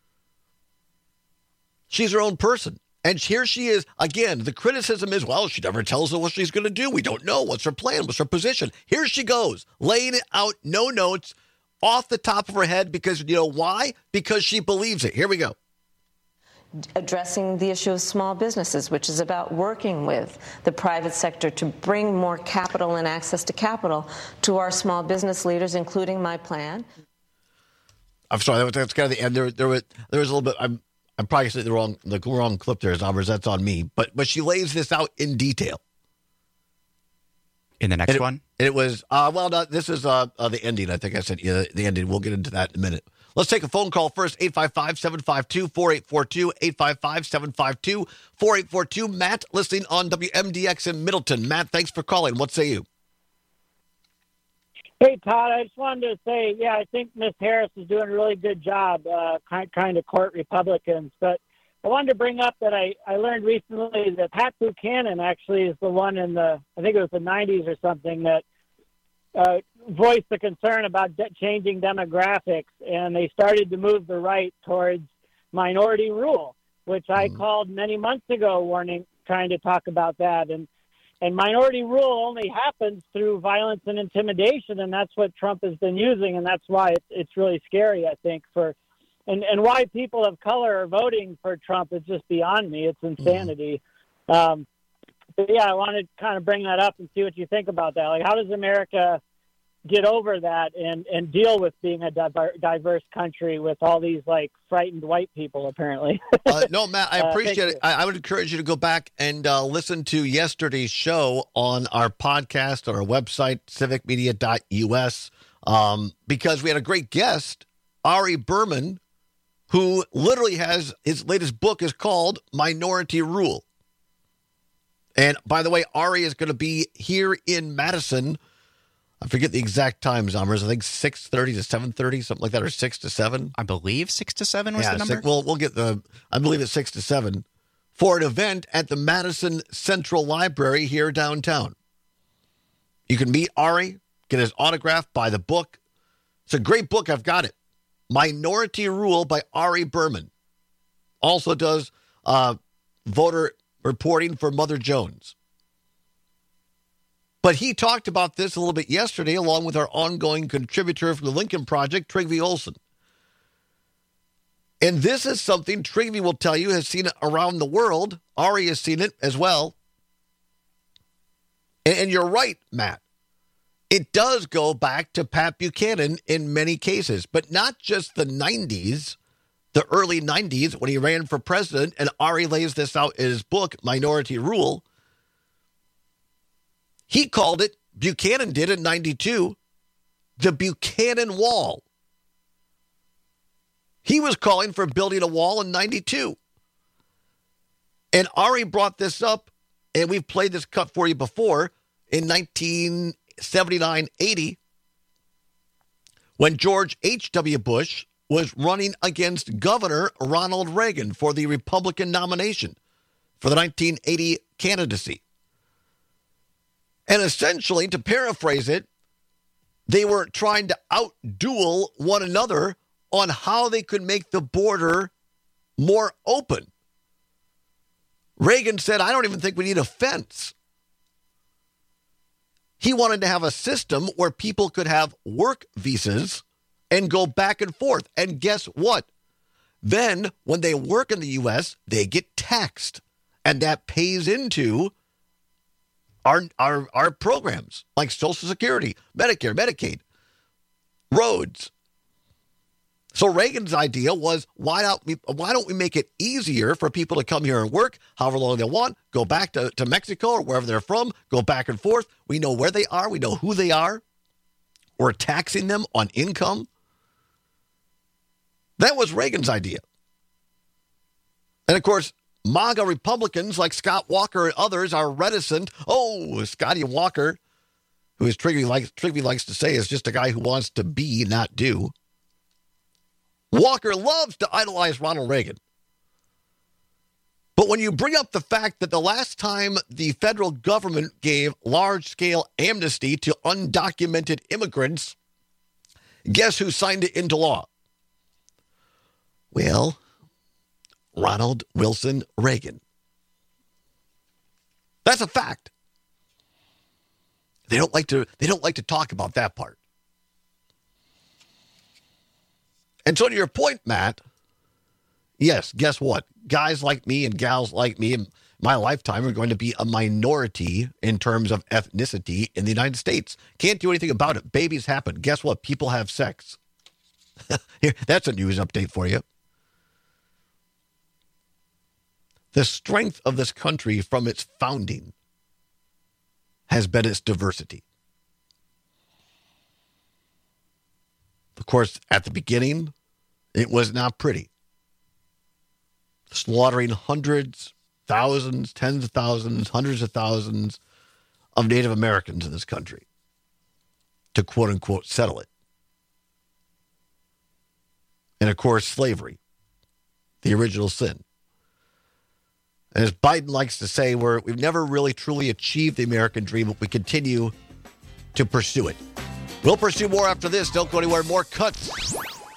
She's her own person. And here she is. Again, the criticism is, she never tells us what she's going to do. We don't know. What's her plan? What's her position? Here she goes, laying it out, no notes, off the top of her head, because why? Because she believes it. Here we go. Addressing the issue of small businesses, which is about working with the private sector to bring more capital and access to capital to our small business leaders, including my plan. I'm sorry, that's kind of the end. There was a little bit. I'm probably saying the wrong clip there, Zombers. That's on me. But she lays this out in detail. In the next one? It was, this is the ending. I think I said the ending. We'll get into that in a minute. Let's take a phone call first, 855-752-4842, 855-752-4842. Matt, listening on WMDX in Middleton. Matt, thanks for calling. What say you? Hey, Todd, I just wanted to say, I think Miss Harris is doing a really good job trying to court Republicans. But I wanted to bring up that I learned recently that Pat Buchanan actually is the one in I think it was the 90s or something, that voiced the concern about changing demographics, and they started to move the right towards minority rule, which I called many months ago, trying to talk about that. And minority rule only happens through violence and intimidation, and that's what Trump has been using, and that's why it's really scary, I think, and why people of color are voting for Trump is just beyond me. It's insanity. But I wanted to kind of bring that up and see what you think about that. Like, how does America get over that and deal with being a diverse country with all these, like, frightened white people, apparently? No, Matt, I appreciate it. I would encourage you to go back and listen to yesterday's show on our podcast, on our website, civicmedia.us, because we had a great guest, Ari Berman, who literally has his latest book is called Minority Rule. And by the way, Ari is going to be here in Madison. I forget the exact time, Zombers. I think 6:30 to 7:30, something like that, or 6 to 7. I believe 6 to 7 was the number. We'll get I believe it's 6 to 7 for an event at the Madison Central Library here downtown. You can meet Ari, get his autograph, buy the book. It's a great book. I've got it. Minority Rule by Ari Berman. Also does voter reporting for Mother Jones. But he talked about this a little bit yesterday, along with our ongoing contributor from the Lincoln Project, Trygve Olsen. And this is something Trygve will tell you has seen it around the world. Ari has seen it as well. And you're right, Matt. It does go back to Pat Buchanan in many cases, but not just the 90s, the early 90s when he ran for president, and Ari lays this out in his book, Minority Rule. He called it, Buchanan did in 92, the Buchanan Wall. He was calling for building a wall in 92. And Ari brought this up, and we've played this cut for you before, in 1979-80, when George H.W. Bush was running against Governor Ronald Reagan for the Republican nomination for the 1980 candidacy. And essentially, to paraphrase it, they were trying to outduel one another on how they could make the border more open. Reagan said, I don't even think we need a fence. He wanted to have a system where people could have work visas and go back and forth. And guess what? Then when they work in the U.S., they get taxed. And that pays into our programs like Social Security, Medicare, Medicaid, roads. So Reagan's idea was, why don't we make it easier for people to come here and work however long they want, go back to Mexico or wherever they're from, go back and forth. We know where they are. We know who they are. We're taxing them on income. That was Reagan's idea. And of course, MAGA Republicans like Scott Walker and others are reticent. Oh, Scotty Walker, who as Trygve likes to say is just a guy who wants to be, not do. Walker loves to idolize Ronald Reagan. But when you bring up the fact that the last time the federal government gave large-scale amnesty to undocumented immigrants, guess who signed it into law? Well, Ronald Wilson Reagan. That's a fact. They don't like to talk about that part. And so to your point, Matt, yes, guess what? Guys like me and gals like me in my lifetime are going to be a minority in terms of ethnicity in the United States. Can't do anything about it. Babies happen. Guess what? People have sex. Here, that's a news update for you. The strength of this country from its founding has been its diversity. Of course, at the beginning, it was not pretty. Slaughtering hundreds, thousands, tens of thousands, hundreds of thousands of Native Americans in this country to quote-unquote settle it. And, of course, slavery, the original sin. And as Biden likes to say, we've never really truly achieved the American dream, but we continue to pursue it. We'll pursue more after this. Don't go anywhere. More cuts.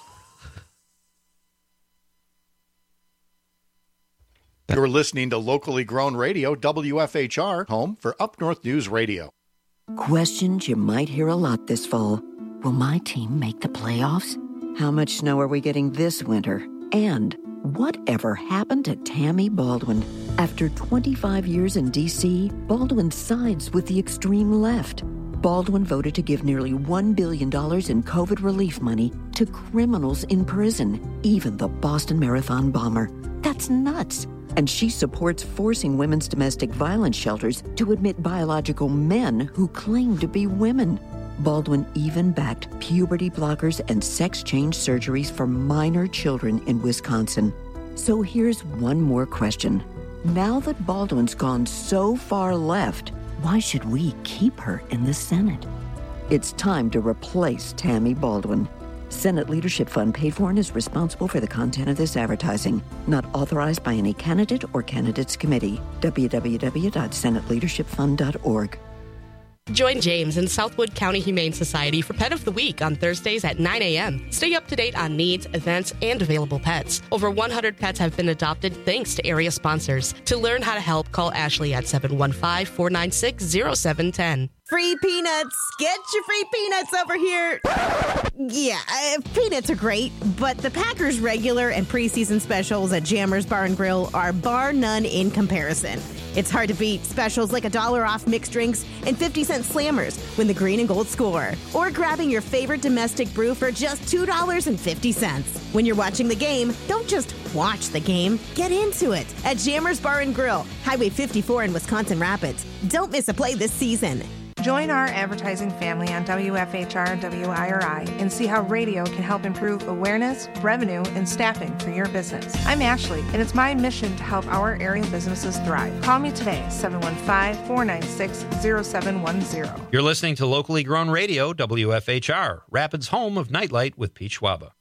You're listening to locally grown radio, WFHR, home for Up North News Radio. Questions you might hear a lot this fall. Will my team make the playoffs? How much snow are we getting this winter? And whatever happened to Tammy Baldwin? After 25 years in D.C., Baldwin sides with the extreme left. Baldwin voted to give nearly $1 billion in COVID relief money to criminals in prison, even the Boston Marathon bomber. That's nuts. And she supports forcing women's domestic violence shelters to admit biological men who claim to be women. Baldwin even backed puberty blockers and sex change surgeries for minor children in Wisconsin. So here's one more question. Now that Baldwin's gone so far left, why should we keep her in the Senate? It's time to replace Tammy Baldwin. Senate Leadership Fund paid for and is responsible for the content of this advertising. Not authorized by any candidate or candidates committee. www.senateleadershipfund.org. Join James in Southwood County Humane Society for Pet of the Week on Thursdays at 9 a.m. Stay up to date on needs, events, and available pets. Over 100 pets have been adopted thanks to area sponsors. To learn how to help, call Ashley at 715-496-0710. Free peanuts. Get your free peanuts over here. Yeah, peanuts are great, but the Packers regular and preseason specials at Jammers Bar and Grill are bar none in comparison. It's hard to beat specials like $1 off mixed drinks and 50-cent slammers when the green and gold score. Or grabbing your favorite domestic brew for just $2.50. When you're watching the game, don't just watch the game. Get into it at Jammers Bar and Grill, Highway 54 in Wisconsin Rapids. Don't miss a play this season. Join our advertising family on WFHR WIRI and see how radio can help improve awareness, revenue, and staffing for your business. I'm Ashley, and it's my mission to help our area businesses thrive. Call me today, 715-496-0710. You're listening to locally grown radio, WFHR, Rapids' home of Nightlight with Pete Schwaba.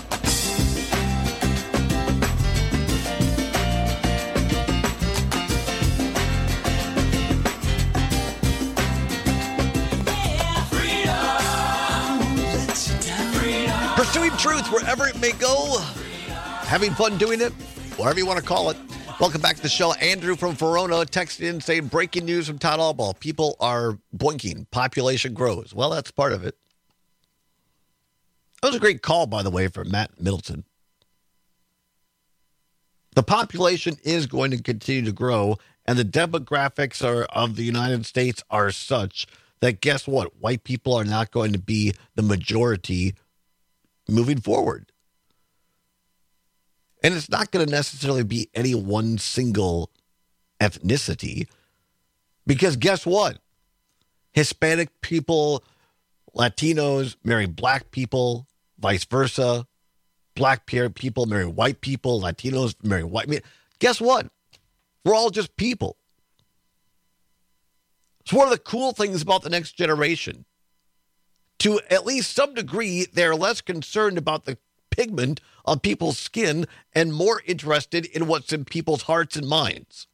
Pursuing truth wherever it may go. Having fun doing it, whatever you want to call it. Welcome back to the show. Andrew from Verona texted in saying, breaking news from Todd Albaugh. People are boinking. Population grows. Well, that's part of it. That was a great call, by the way, from Matt Middleton. The population is going to continue to grow, and the demographics of the United States are such that, guess what? White people are not going to be the majority moving forward. And it's not going to necessarily be any one single ethnicity, because guess what? Hispanic people, Latinos marry black people, vice versa. Black people marry white people, Latinos marry white. I mean, guess what? We're all just people. It's one of the cool things about the next generation. To at least some degree, they're less concerned about the pigment of people's skin and more interested in what's in people's hearts and minds.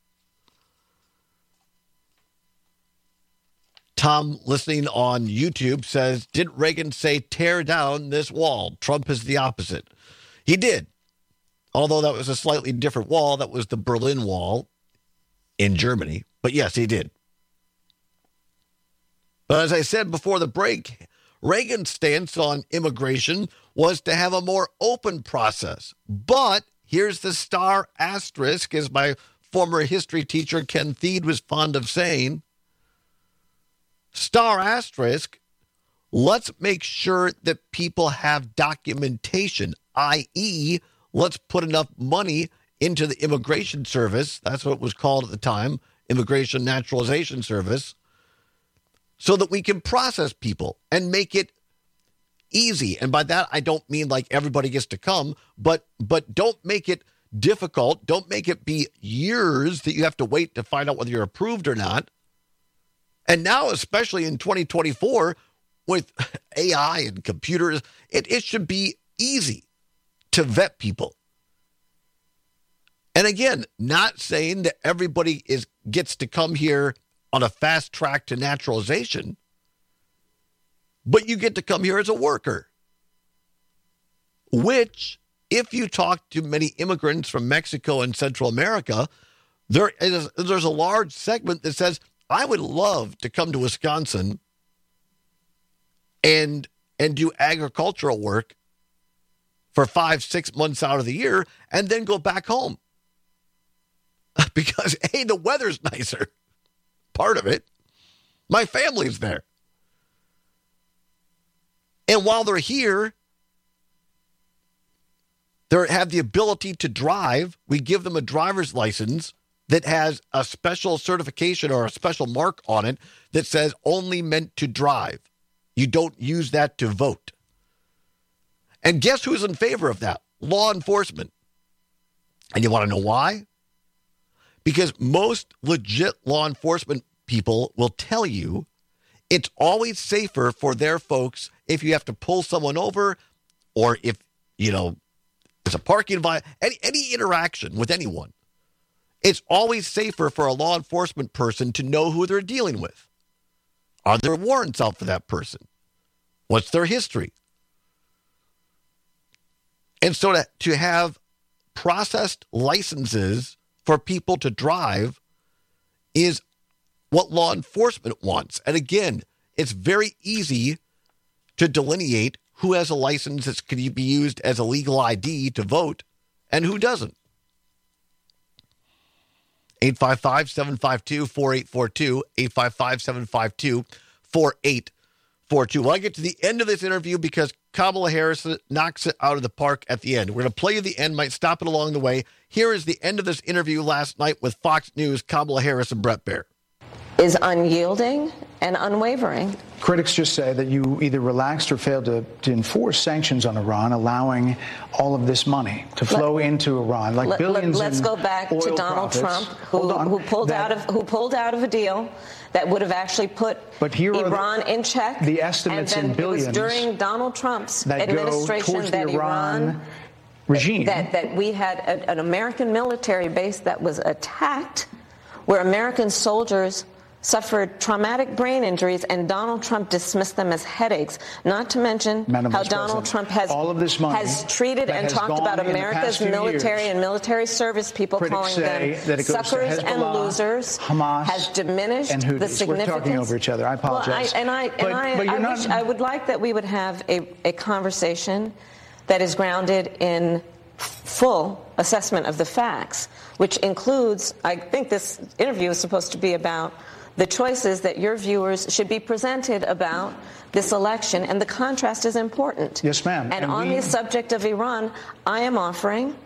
Tom, listening on YouTube, says, didn't Reagan say, tear down this wall? Trump is the opposite. He did. Although that was a slightly different wall. That was the Berlin Wall in Germany. But yes, he did. But as I said before the break, Reagan's stance on immigration was to have a more open process. But here's the star asterisk, as my former history teacher Ken Thied was fond of saying. Star asterisk, let's make sure that people have documentation, i.e., let's put enough money into the Immigration Service. That's what it was called at the time, Immigration Naturalization Service, so that we can process people and make it easy. And by that, I don't mean like everybody gets to come, but don't make it difficult. Don't make it be years that you have to wait to find out whether you're approved or not. And now, especially in 2024, with AI and computers, it should be easy to vet people. And again, not saying that everybody gets to come here on a fast track to naturalization, but you get to come here as a worker, which, if you talk to many immigrants from Mexico and Central America, there's a large segment that says, I would love to come to Wisconsin and do agricultural work for 5-6 months out of the year and then go back home. Because, hey, the weather's nicer. Part of it. My family's there. And while they're here, they have the ability to drive. We give them a driver's license that has a special certification or a special mark on it that says only meant to drive. You don't use that to vote. And guess who's in favor of that? Law enforcement. And you want to know why? Because most legit law enforcement people will tell you it's always safer for their folks if you have to pull someone over or if, it's a parking violation, any interaction with anyone. It's always safer for a law enforcement person to know who they're dealing with. Are there warrants out for that person? What's their history? And so to have processed licenses for people to drive is what law enforcement wants. And again, it's very easy to delineate who has a license that can be used as a legal ID to vote and who doesn't. 855-752-4842, 855-752-4842. Well, I get to the end of this interview because Kamala Harris knocks it out of the park at the end. We're going to play you the end, might stop it along the way. Here is the end of this interview last night with Fox News, Kamala Harris and Bret Baier. Is unyielding and unwavering. Critics just say that you either relaxed or failed to enforce sanctions on Iran, allowing all of this money to flow into Iran, like billions. Let's go back to Donald Trump, who pulled out of a deal that would have actually put Iran in check. The estimates in billions. It was during Donald Trump's that administration that Iran regime that we had an American military base that was attacked, where American soldiers suffered traumatic brain injuries, and Donald Trump dismissed them as headaches, not to mention how Donald Trump has treated and talked about America's military and military service people, calling them suckers and losers, Hamas, has diminished the significance. We're talking over each other. I apologize. I would like that we would have a conversation that is grounded in full assessment of the facts, which includes, I think this interview is supposed to be about the choices that your viewers should be presented about this election, and the contrast is important. Yes, ma'am. And on the subject of Iran, I am offering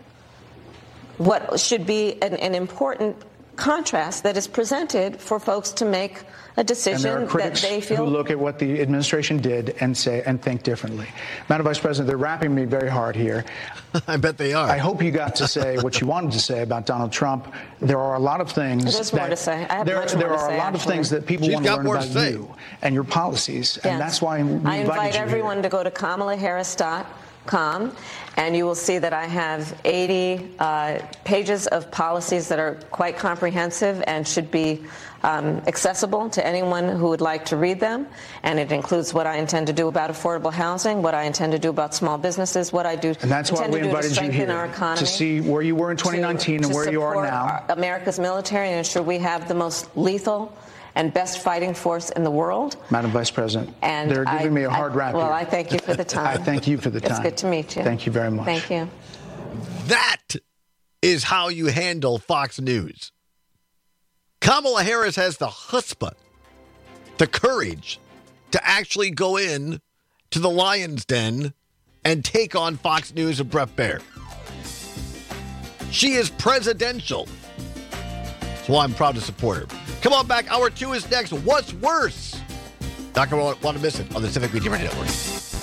what should be an important contrast that is presented for folks to make a decision that they feel. Who look at what the administration did and say and think differently. Madam Vice President, they're rapping me very hard here. I bet they are. I hope you got to say what you wanted to say about Donald Trump. There are a lot of things. There's more to say. I have much more to say. There are a lot of things that people want to learn about you and your policies, and that's why I invite everyone to go to KamalaHarris.com, and you will see that I have 80 pages of policies that are quite comprehensive and should be accessible to anyone who would like to read them. And it includes what I intend to do about affordable housing, what I intend to do about small businesses, what I do and that's why we invited you here our economy, to see where you were in 2019 and where you are now. America's military and ensure we have the most lethal and best fighting force in the world. Madam Vice President, and they're giving me a hard rap here. Well, I thank you for the time. I thank you for the time. It's good to meet you. Thank you very much. Thank you. That is how you handle Fox News. Kamala Harris has the chutzpah, the courage to actually go in to the lion's den and take on Fox News and Bret Baier. She is presidential. That's why I'm proud to support her. Come on back. Hour 2 is next. What's worse? Not going to want to miss it on the Civic Media Radio Network.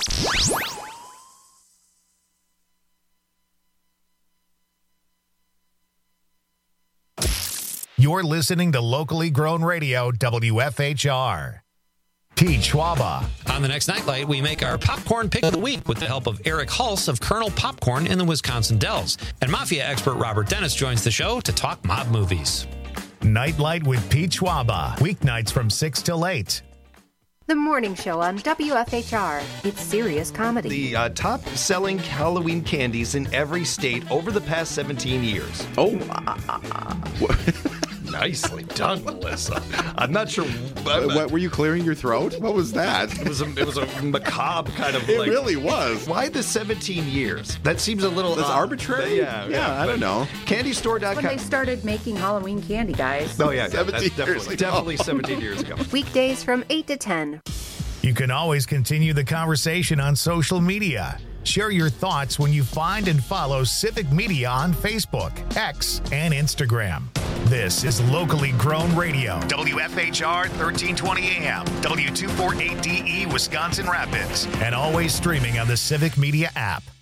You're listening to locally grown radio, WFHR. Pete Schwaba. On the next Nightlight, we make our popcorn pick of the week with the help of Eric Hulse of Colonel Popcorn in the Wisconsin Dells. And Mafia expert Robert Dennis joins the show to talk mob movies. Nightlight with Pete Schwaba. Weeknights from 6 till 8. The morning show on WFHR. It's serious comedy. The top-selling Halloween candies in every state over the past 17 years. Oh, nicely done, Melissa. I'm not sure. What were you clearing your throat? What was that? It was a macabre kind of. It really was. Why the 17 years? That seems a little. That's arbitrary. Yeah. I don't know. CandyStore.com. When they started making Halloween candy, guys. Oh yeah, definitely 17 years ago. Weekdays from 8 to 10. You can always continue the conversation on social media. Share your thoughts when you find and follow Civic Media on Facebook, X, and Instagram. This is locally grown radio. WFHR 1320 AM, W248DE, Wisconsin Rapids, and always streaming on the Civic Media app.